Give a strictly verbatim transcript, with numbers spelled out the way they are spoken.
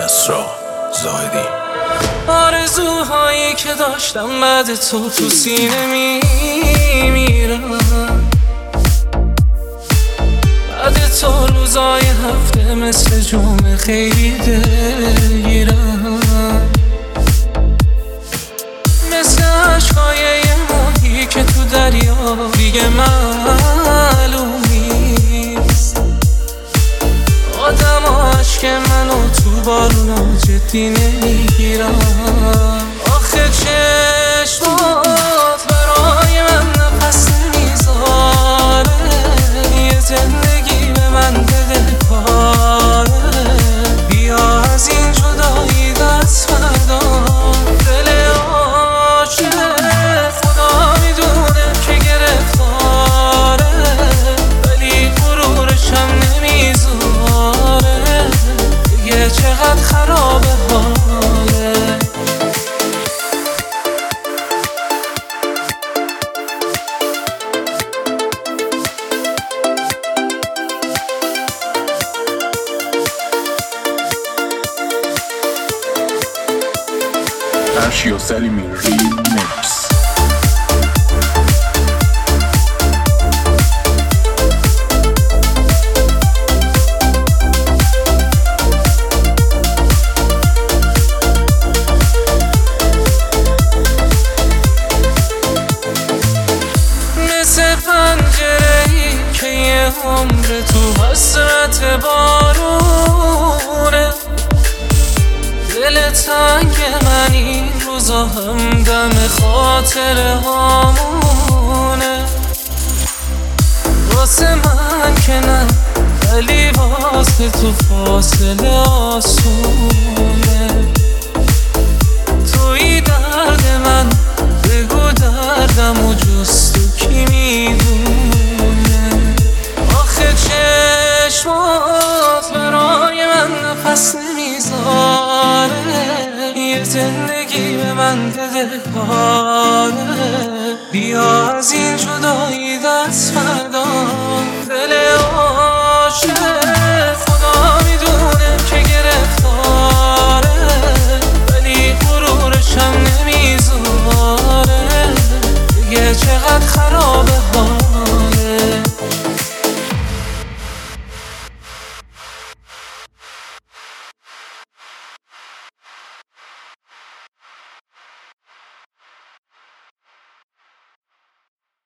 اسرا زاهدی. آرزوهایی که داشتم بعد تو تو سینه میمیرم، بعد تو روزای هفته مثل جمعه خیلی دلگیرم، مثل عشقای یه ماهی که تو دریا دیگه معلوم نیست. آدم عشق منو تو بارونا جدی نمیگیرم. آخه چشمات برای من نفس نمیذاره، یه زندگی به من بده پاره. بیا از این جدایی دست بردار، دل عاشق خدا میدونه که گرفتاره، ولی غرورشم نمیذاره. دیگه چقدر خرابه حاله. Arshio Salimi Remix. مثل پنجره‌ای که یه عمر تو حسرت بارونه، دل تنگ من این روزا همدم خاطره هامونه. واسه من که نه، ولی واسه تو فاصله آسونه. توی درد من بگو دردم و جز تو کی میدونه. آخه چشمات برای من نفس نمیذاره، یه زندگی به من بده پاره. بیا از این جدایی دست بردار،